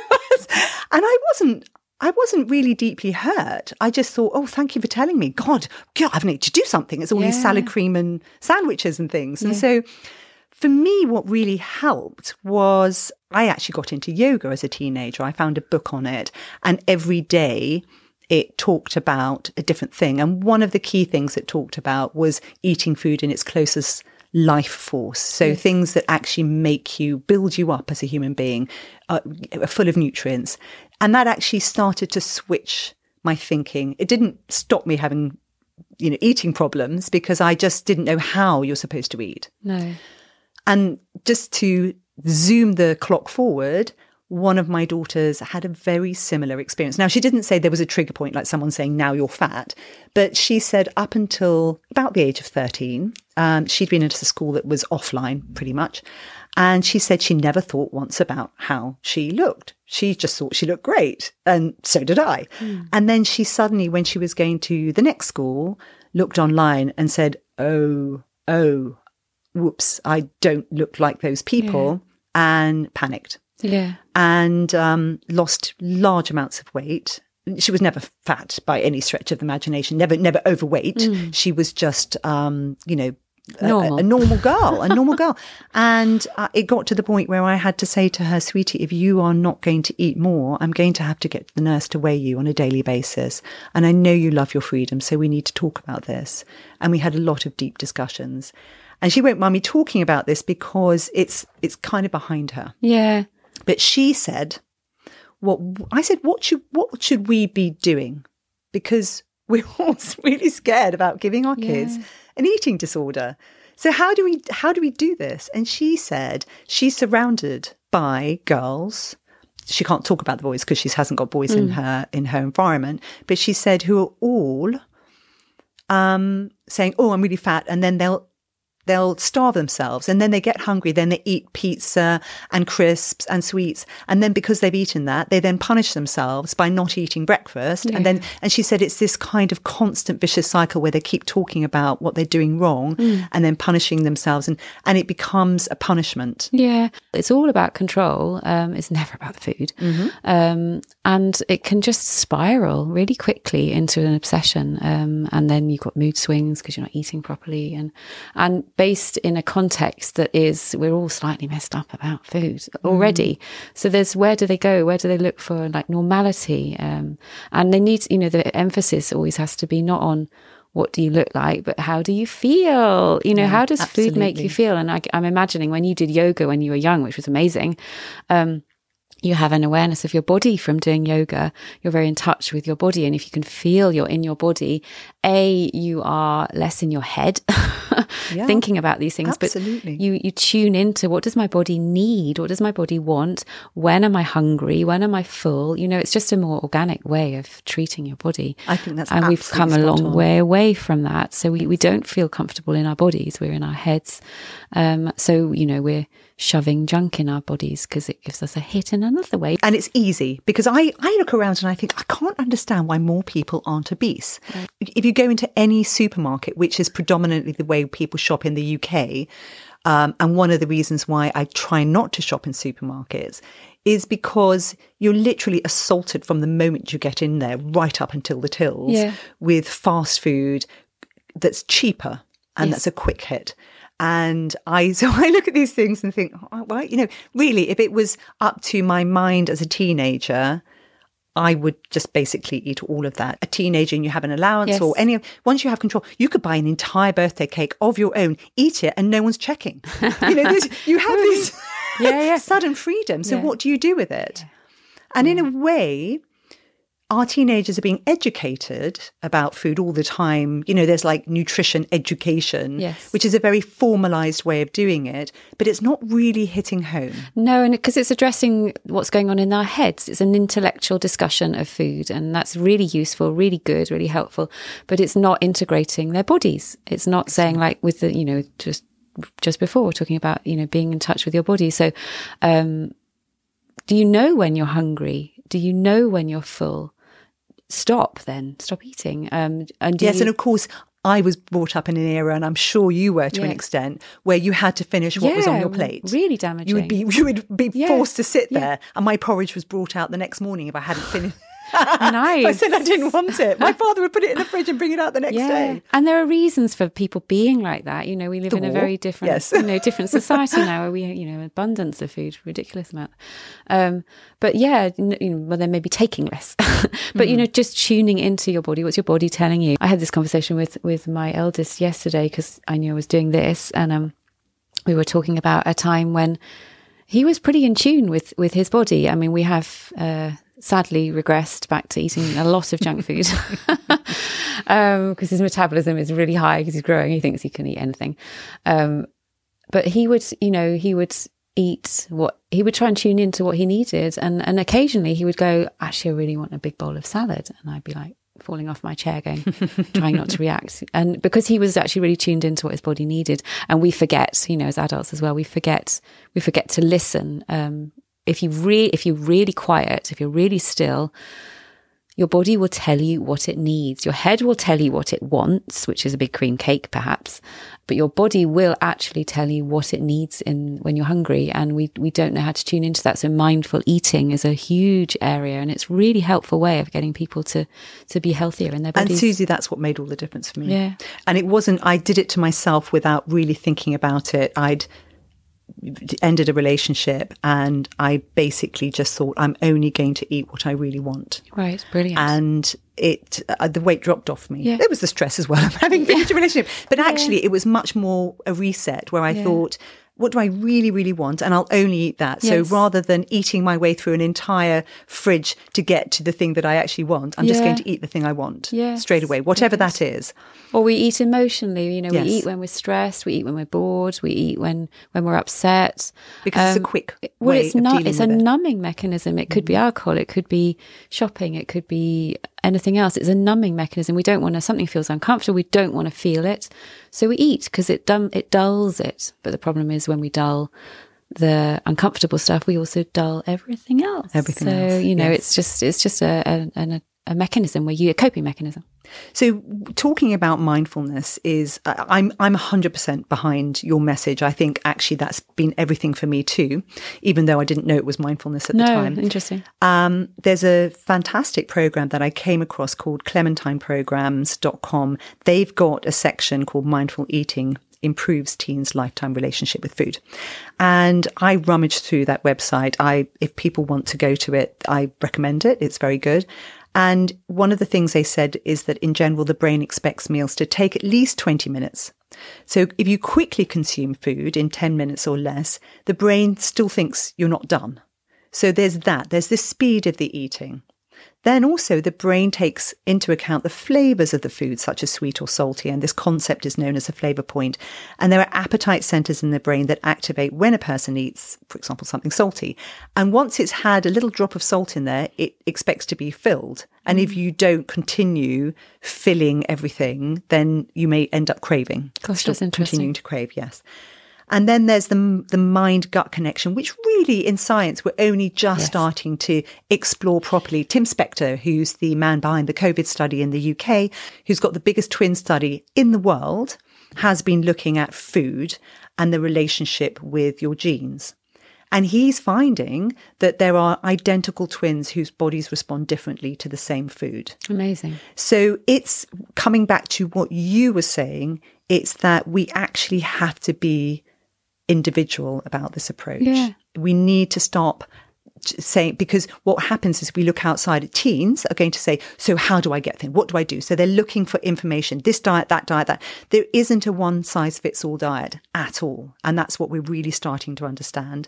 And I wasn't, I wasn't really deeply hurt. I just thought, "Oh, thank you for telling me. God, God, I need to do something." It's all yeah. these salad cream and sandwiches and things. And yeah. so for me, what really helped was I actually got into yoga as a teenager. I found a book on it, and every day it talked about a different thing. And one of the key things it talked about was eating food in its closest life force. So yes. things that actually make you, build you up as a human being, uh, are full of nutrients. And that actually started to switch my thinking. It didn't stop me having, you know, eating problems, because I just didn't know how you're supposed to eat. No. And just to zoom the clock forward, one of my daughters had a very similar experience. Now, she didn't say there was a trigger point like someone saying, now you're fat. But she said up until about the age of thirteen, um, she'd been into a school that was offline pretty much. And she said she never thought once about how she looked. She just thought she looked great. And so did I. Mm. And then she suddenly, when she was going to the next school, looked online and said, oh, oh, whoops, I don't look like those people, yeah. and panicked. Yeah. And um, lost large amounts of weight. She was never fat by any stretch of the imagination, never, never overweight. Mm. She was just, um, you know, Normal. A, a normal girl, a normal girl. And uh, it got to the point where I had to say to her, sweetie, if you are not going to eat more, I'm going to have to get the nurse to weigh you on a daily basis. And I know you love your freedom, so we need to talk about this. And we had a lot of deep discussions. And she won't mind me talking about this because it's it's kind of behind her. Yeah. But she said, "What?" I said, "What should what should we be doing?" Because we're all really scared about giving our kids yeah. an eating disorder. So how do we how do we do this? And she said she's surrounded by girls. She can't talk about the boys because she hasn't got boys mm. in her in her environment. But she said who are all um, saying, "Oh, I'm really fat," and then they'll. They'll starve themselves, and then they get hungry. Then they eat pizza and crisps and sweets. And then because they've eaten that, they then punish themselves by not eating breakfast. Yeah. And then, and she said it's this kind of constant vicious cycle where they keep talking about what they're doing wrong mm. and then punishing themselves. And, and it becomes a punishment. Yeah. It's all about control. Um, it's never about the food. Mm-hmm. Um, and it can just spiral really quickly into an obsession. Um, and then you've got mood swings because you're not eating properly. And, and, based in a context that is, we're all slightly messed up about food already. Mm. So there's, where do they go? Where do they look for like normality? Um, and they need, you know, the emphasis always has to be not on what do you look like, but how do you feel? You know, yeah, how does absolutely. Food make you feel? And I, I'm imagining when you did yoga when you were young, which was amazing, um, you have an awareness of your body from doing yoga. You're very in touch with your body. And if you can feel you're in your body, A, you are less in your head yeah, thinking about these things. Absolutely. But you, you tune into what does my body need? What does my body want? When am I hungry? When am I full? You know, it's just a more organic way of treating your body. I think that's And we've come a long on. way away from that. So we, we don't feel comfortable in our bodies. We're in our heads. Um, so, you know, we're shoving junk in our bodies because it gives us a hit in another way. And it's easy because I, I look around and I think, I can't understand why more people aren't obese. Right. If you go into any supermarket, which is predominantly the way people shop in the U K, um, and one of the reasons why I try not to shop in supermarkets is because you're literally assaulted from the moment you get in there right up until the tills yeah. with fast food that's cheaper and yes. that's a quick hit. And I, so I look at these things and think, oh, well, you know, really, if it was up to my mind as a teenager, I would just basically eat all of that. A teenager and you have an allowance yes. or any, once you have control, you could buy an entire birthday cake of your own, eat it, and no one's checking. You know, you have this yeah, yeah. sudden freedom. So yeah. what do you do with it? Yeah. And yeah. in a way, our teenagers are being educated about food all the time. You know, there's like nutrition education, yes. which is a very formalized way of doing it, but it's not really hitting home. No, and because it's addressing what's going on in our heads. It's an intellectual discussion of food, and that's really useful, really good, really helpful, but it's not integrating their bodies. It's not saying like with the, you know, just just before talking about, you know, being in touch with your body. So, um, do you know when you're hungry? Do you know when you're full? Stop then, stop eating. Um, and yes, you... and of course, I was brought up in an era, and I'm sure you were to yes. an extent, where you had to finish what yeah, was on your plate. Really damaging. You would be, you would be yeah. forced to sit yeah. there, and my porridge was brought out the next morning if I hadn't finished. Nice. I said I didn't want it. My father would put it in the fridge and bring it out the next yeah. day. And there are reasons for people being like that. You know, we live the in war. a very different, yes. you know, different society now where we, you know, abundance of food, ridiculous amount. Um, but yeah, you know, well, then maybe taking less, but mm. you know, just tuning into your body. What's your body telling you? I had this conversation with with my eldest yesterday because I knew I was doing this, and um. we were talking about a time when he was pretty in tune with, with his body. I mean, we have uh, sadly regressed back to eating a lot of junk food because um, his metabolism is really high because he's growing. He thinks he can eat anything. Um, but he would, you know, he would eat what he would try and tune into what he needed. And, and occasionally he would go, actually, I really want a big bowl of salad. And I'd be like, falling off my chair going, trying not to react. And because he was actually really tuned into what his body needed. And we forget, you know, as adults as well, we forget, we forget to listen. Um, if you re- if you're really quiet, if you're really still, your body will tell you what it needs. Your head will tell you what it wants, which is a big cream cake perhaps, but your body will actually tell you what it needs in when you're hungry. And we, we don't know how to tune into that. So mindful eating is a huge area, and it's a really helpful way of getting people to, to be healthier in their bodies. And Susie, that's what made all the difference for me. Yeah. And it wasn't, I did it to myself without really thinking about it. I'd ended a relationship and I basically just thought, I'm only going to eat what I really want. Right, brilliant. And it uh, the weight dropped off me. Yeah. There was the stress as well of having finished a relationship. But actually yeah. it was much more a reset where I yeah. thought, what do I really, really want? And I'll only eat that. Yes. So rather than eating my way through an entire fridge to get to the thing that I actually want, I'm yeah. just going to eat the thing I want yes. straight away, whatever yes. that is. Or we eat emotionally, you know, yes. we eat when we're stressed, we eat when we're bored, we eat when, when we're upset. Because um, it's a quick way well, it's of not, dealing it's with a it. numbing mechanism. It could mm. be alcohol, it could be shopping, it could be anything else. It's a numbing mechanism. We don't want to, something feels uncomfortable, we don't want to feel it. So we eat because it dum- it dulls it. But the problem is when we dull the uncomfortable stuff, we also dull everything else. Everything so, else. So, you know, yes. it's just it's just a, a, a, a mechanism where you, a coping mechanism. So talking about mindfulness is, uh, I'm I'm one hundred percent behind your message. I think actually that's been everything for me too, even though I didn't know it was mindfulness at no, the time. Interesting. Um, there's a fantastic program that I came across called clementine programs dot com. They've got a section called Mindful Eating Improves Teens' Lifetime Relationship with Food. And I rummaged through that website. I, if people want to go to it, I recommend it. It's very good. And one of the things they said is that in general, the brain expects meals to take at least twenty minutes. So if you quickly consume food in ten minutes or less, the brain still thinks you're not done. So there's that. There's the speed of the eating. Then also the brain takes into account the flavors of the food, such as sweet or salty, and this concept is known as a flavor point. And there are appetite centers in the brain that activate when a person eats, for example, something salty. And once it's had a little drop of salt in there, it expects to be filled. And if you don't continue filling everything, then you may end up craving. Gosh, that's interesting. Continuing to crave, yes. And then there's the the mind-gut connection, which really in science we're only just yes. starting to explore properly. Tim Spector, who's the man behind the COVID study in the U K, who's got the biggest twin study in the world, has been looking at food and the relationship with your genes. And he's finding that there are identical twins whose bodies respond differently to the same food. Amazing. So it's coming back to what you were saying. It's that we actually have to be individual about this approach. Yeah. We need to stop saying, because what happens is we look outside at teens are going to say, so how do I get things? What do I do? So they're looking for information, this diet, that diet, that. There isn't a one size fits all diet at all. And that's what we're really starting to understand.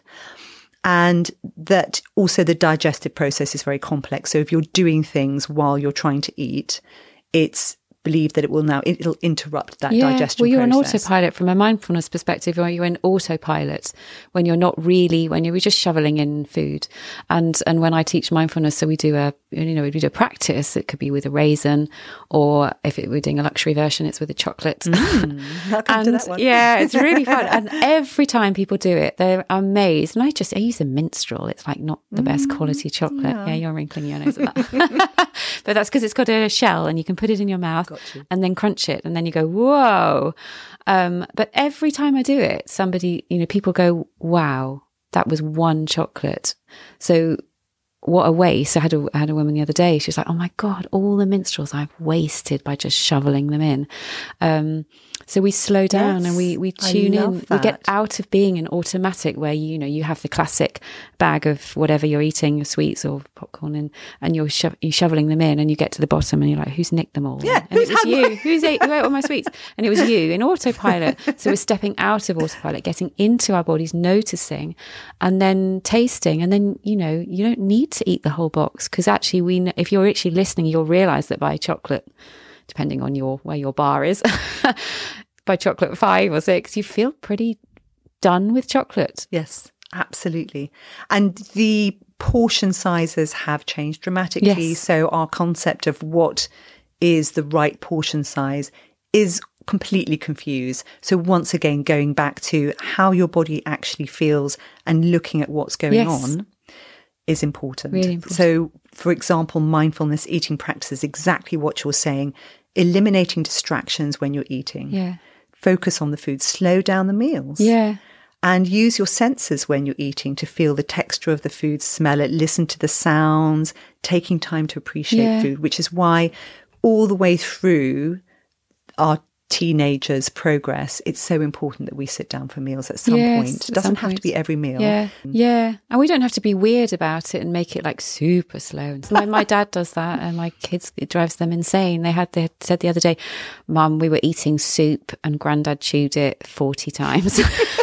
And that also the digestive process is very complex. So if you're doing things while you're trying to eat, it's believe that it will now, it'll interrupt that yeah. digestion well, you're process. an autopilot from a mindfulness perspective, or you're an autopilot when you're not really, when you're just shoveling in food. And and when I teach mindfulness, so we do a, you know, we do a practice, it could be with a raisin, or if it, we're doing a luxury version, it's with a chocolate. Mm, I'll come and to that one. yeah, it's really fun. And every time people do it, they're amazed. And I just, I use a minstrel. It's like not the best mm, quality chocolate. yeah. Yeah, you're wrinkling your nose at that. But that's because it's got a shell and you can put it in your mouth and then crunch it. And then you go, whoa. Um, but every time I do it, somebody, you know, people go, wow, that was one chocolate. So what a waste. I had a, I had a woman the other day, she was like, oh my God, all the minstrels I've wasted by just shoveling them in. Um, so we slow down yes, and we, we tune in. That. We get out of being an automatic where, you know, you have the classic bag of whatever you're eating, your sweets or popcorn, and, and you're, sho- you're shoveling them in, and you get to the bottom and you're like, who's nicked them all? Yeah, and it was you. My- who's ate, who ate all my sweets? And it was you in autopilot. So we're stepping out of autopilot, getting into our bodies, noticing, and then tasting. And then, you know, you don't need to eat the whole box, because actually we know, if you're actually listening, you'll realize that by chocolate, depending on your where your bar is, by chocolate five or six, you feel pretty done with chocolate. Yes, absolutely. And the portion sizes have changed dramatically. Yes. So our concept of what is the right portion size is completely confused. So once again, going back to how your body actually feels and looking at what's going yes. on is important. Really important. So, for example, mindfulness eating practices, exactly what you're saying, eliminating distractions when you're eating. Yeah. Focus on the food, slow down the meals. Yeah. And use your senses when you're eating to feel the texture of the food, smell it, listen to the sounds, taking time to appreciate yeah. food, which is why all the way through our teenagers' progress, it's so important that we sit down for meals at some yes, point. It doesn't have point. to be every meal. Yeah, yeah. And we don't have to be weird about it and make it like super slow. My, my dad does that, and my kids, it drives them insane. They had, they said the other day, Mum, we were eating soup and Grandad chewed it forty times.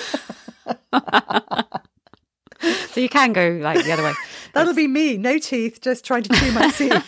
So you can go like the other way. That'll be me, no teeth, just trying to chew my soup.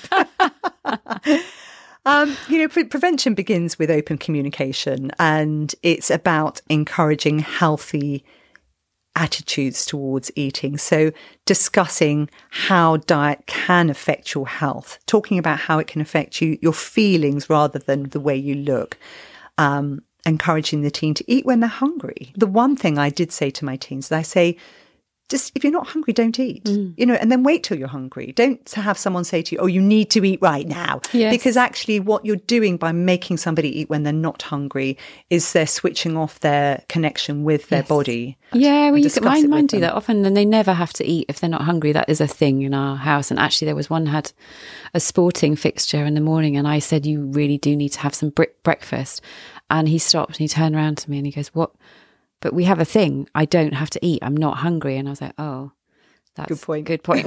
Um, you know, pre- prevention begins with open communication, and it's about encouraging healthy attitudes towards eating. So discussing how diet can affect your health, talking about how it can affect you, your feelings rather than the way you look, um, encouraging the teen to eat when they're hungry. The one thing I did say to my teens is I say, just if you're not hungry, don't eat, mm. you know, and then wait till you're hungry. Don't have someone say to you, oh, you need to eat right now. Yes. Because actually what you're doing by making somebody eat when they're not hungry is they're switching off their connection with their yes. body. Yeah, well, you can, mine, mine do them. that often, and they never have to eat if they're not hungry. That is a thing in our house. And actually there was one had a sporting fixture in the morning, and I said, you really do need to have some bre- breakfast. And he stopped and he turned around to me and he goes, what? But we have a thing. I don't have to eat. I'm not hungry. And I was like, oh, that's good point. Good point.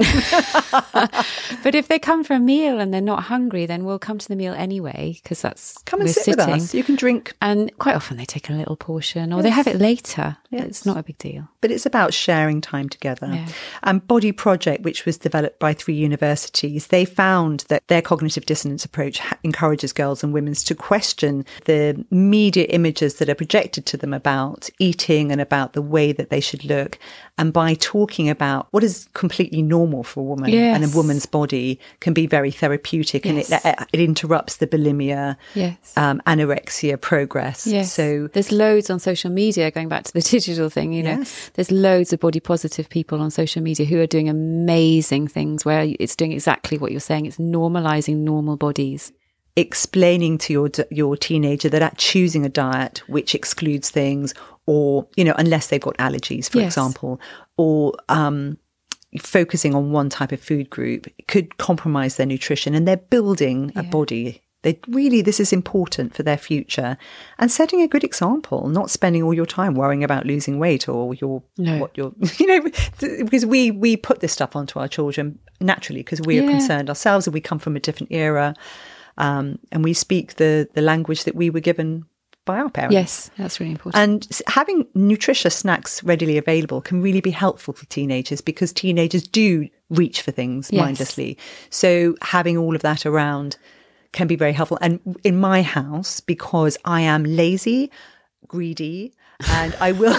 But if they come for a meal and they're not hungry, then we'll come to the meal anyway, because that's come and we're sit sitting. with us. You can drink, and quite often they take a little portion, or yes. they have it later. Yes. It's not a big deal. But it's about sharing time together. Yeah. And Body Project, which was developed by three universities, they found that their cognitive dissonance approach ha- encourages girls and women to question the media images that are projected to them about eating and about the way that they should look. And by talking about what is completely normal for a woman yes. and a woman's body can be very therapeutic, yes. and it, it interrupts the bulimia, yes. um, anorexia progress. Yes. So there's loads on social media, going back to the digital thing, you know, yes. there's loads of body positive people on social media who are doing amazing things where it's doing exactly what you're saying. It's normalizing normal bodies. Explaining to your your teenager that at choosing a diet which excludes things, or, you know, unless they've got allergies, for yes. example, or um, focusing on one type of food group could compromise their nutrition, and they're building yeah. a body. They really, this is important for their future, and setting a good example, not spending all your time worrying about losing weight or your, no. what you're, you know, because we, we put this stuff onto our children naturally because we yeah. are concerned ourselves, and we come from a different era. Um, and we speak the, the language that we were given by our parents. Yes, that's really important. And having nutritious snacks readily available can really be helpful for teenagers, because teenagers do reach for things yes. mindlessly. So having all of that around can be very helpful. And in my house, because I am lazy, greedy, and I will...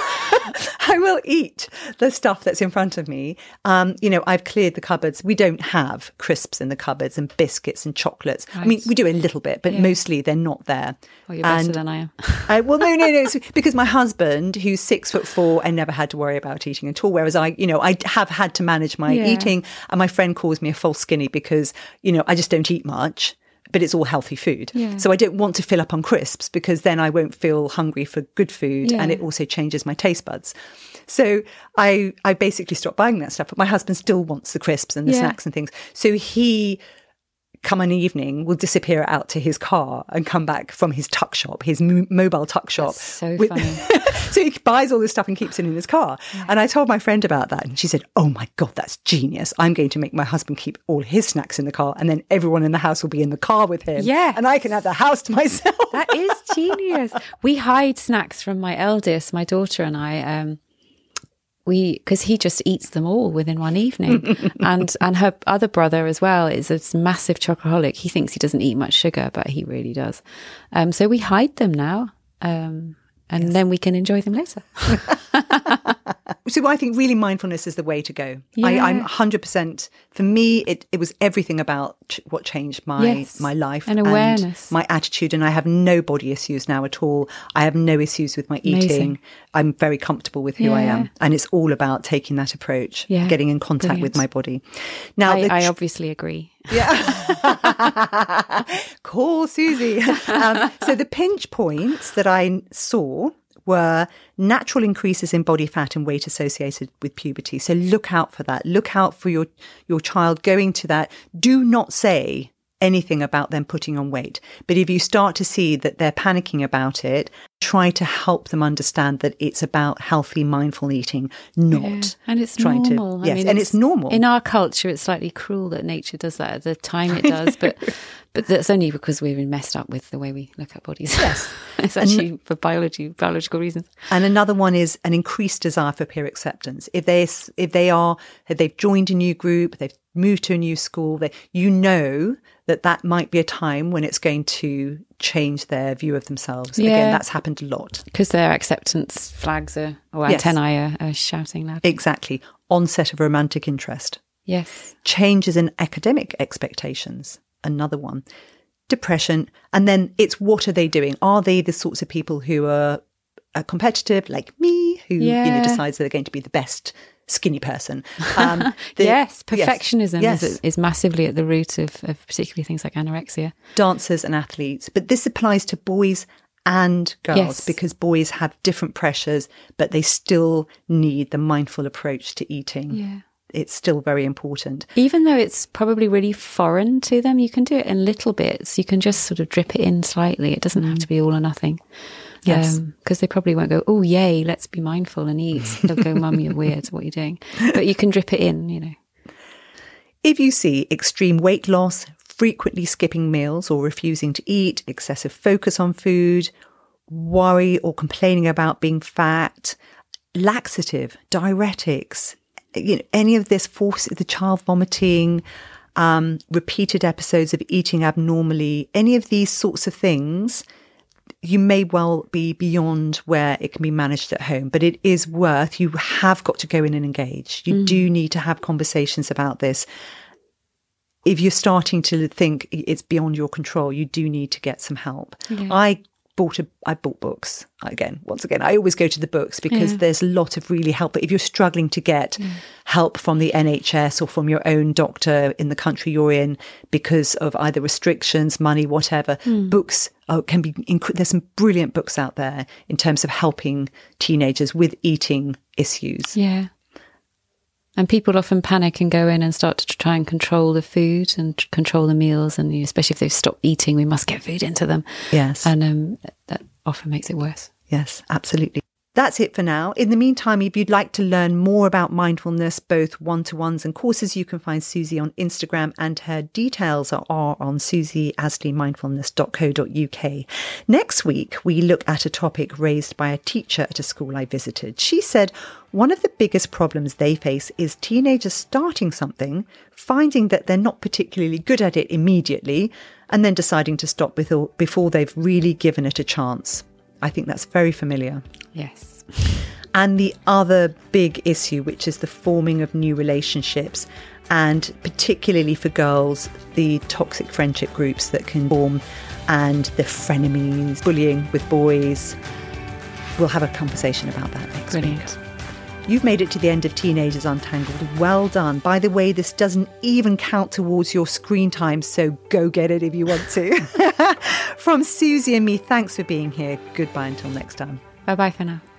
I will eat the stuff that's in front of me. Um, you know, I've cleared the cupboards. We don't have crisps in the cupboards and biscuits and chocolates. Right. I mean, we do a little bit, but yeah. mostly they're not there. Oh, you're and better than I am. I, well, no, no, no. It's because my husband, who's six foot four, I never had to worry about eating at all. Whereas I, you know, I have had to manage my yeah. eating. And my friend calls me a false skinny because, you know, I just don't eat much. but it's all healthy food. Yeah. So I don't want to fill up on crisps because then I won't feel hungry for good food, Yeah. and it also changes my taste buds. So I I basically stopped buying that stuff, but my husband still wants the crisps and the Yeah. snacks and things. So he, come an evening, will disappear out to his car and come back from his tuck shop, his mo- mobile tuck shop. That's so with- funny. So he buys all this stuff and keeps it in his car. Yeah. And I told my friend about that, and she said, "Oh my God, that's genius. I'm going to make my husband keep all his snacks in the car, and then everyone in the house will be in the car with him. Yes. And I can have the house to myself." That is genius. We hide snacks from my eldest, my daughter and I. Um, we because he just eats them all within one evening, and and her other brother as well is a massive chocoholic. He thinks he doesn't eat much sugar, but he really does. Um, so we hide them now. Um, And yes. then we can enjoy them later. So I think really mindfulness is the way to go. Yeah. I, I'm one hundred percent, for me, it, it was everything about ch- what changed my, yes. my life. And awareness. And my attitude. And I have no body issues now at all. I have no issues with my eating. Amazing. I'm very comfortable with who yeah. I am. And it's all about taking that approach, yeah. getting in contact Brilliant. with my body. Now, I, tr- I obviously agree. Yeah. Call Susie. Um, so the pinch points that I saw were natural increases in body fat and weight associated with puberty. So look out for that. Look out for your, your child going to that. Do not say anything about them putting on weight. But if you start to see that they're panicking about it, try to help them understand that it's about healthy, mindful eating, not yeah. and it's trying normal. to. Yes, I mean, and it's, it's normal. In our culture, it's slightly cruel that nature does that at the time it does, but but that's only because we've been messed up with the way we look at bodies. Yes. It's actually and, for biology, biological reasons. And another one is an increased desire for peer acceptance. If they if they are if they've joined a new group, they've moved to a new school, they, you know that that might be a time when it's going to change their view of themselves. Yeah. Again, that's happened a lot. Because their acceptance flags are, or yes. antennae are, are shouting loud. Exactly. Onset of romantic interest. Yes. Changes in academic expectations. Another one. Depression. And then it's what are they doing? Are they the sorts of people who are, are competitive, like me, who yeah. you know decides they're going to be the best skinny person? Um, the, yes, perfectionism yes. Is, is massively at the root of, of particularly things like anorexia. Dancers and athletes. But this applies to boys and girls yes. because boys have different pressures, but they still need the mindful approach to eating. Yeah. It's still very important. Even though it's probably really foreign to them, you can do it in little bits. You can just sort of drip it in slightly. It doesn't mm. have to be all or nothing. Yes. Because um, they probably won't go, oh, yay, let's be mindful and eat. They'll go, Mum, you're weird. What are you doing? But you can drip it in, you know. If you see extreme weight loss, frequently skipping meals or refusing to eat, excessive focus on food, worry or complaining about being fat, laxative, diuretics, you know, any of this force, the child vomiting, um, repeated episodes of eating abnormally, any of these sorts of things, you may well be beyond where it can be managed at home, but it is worth, you have got to go in and engage. You mm. do need to have conversations about this. If you're starting to think it's beyond your control, you do need to get some help. Yeah. I bought a, I bought books. Again, once again, I always go to the books because yeah. there's a lot of really help. But if you're struggling to get yeah. help from the N H S or from your own doctor in the country you're in because of either restrictions, money, whatever, mm. books oh, can be, inc- there's some brilliant books out there in terms of helping teenagers with eating issues. Yeah. And people often panic and go in and start to try and control the food and t- control the meals. And especially if they've stopped eating, we must get food into them. Yes. And um, that often makes it worse. Yes, absolutely. That's it for now. In the meantime, if you'd like to learn more about mindfulness, both one-to-ones and courses, you can find Susie on Instagram, and her details are on susie asley mindfulness dot co dot uk. Next week, we look at a topic raised by a teacher at a school I visited. She said one of the biggest problems they face is teenagers starting something, finding that they're not particularly good at it immediately, and then deciding to stop before, before they've really given it a chance. I think that's very familiar. Yes. And the other big issue, which is the forming of new relationships, and particularly for girls, the toxic friendship groups that can form and the frenemies, bullying with boys. We'll have a conversation about that next Brilliant. week. You've made it to the end of Teenagers Untangled. Well done. By the way, this doesn't even count towards your screen time, so go get it if you want to. From Susie and me, thanks for being here. Goodbye until next time. Bye-bye for now.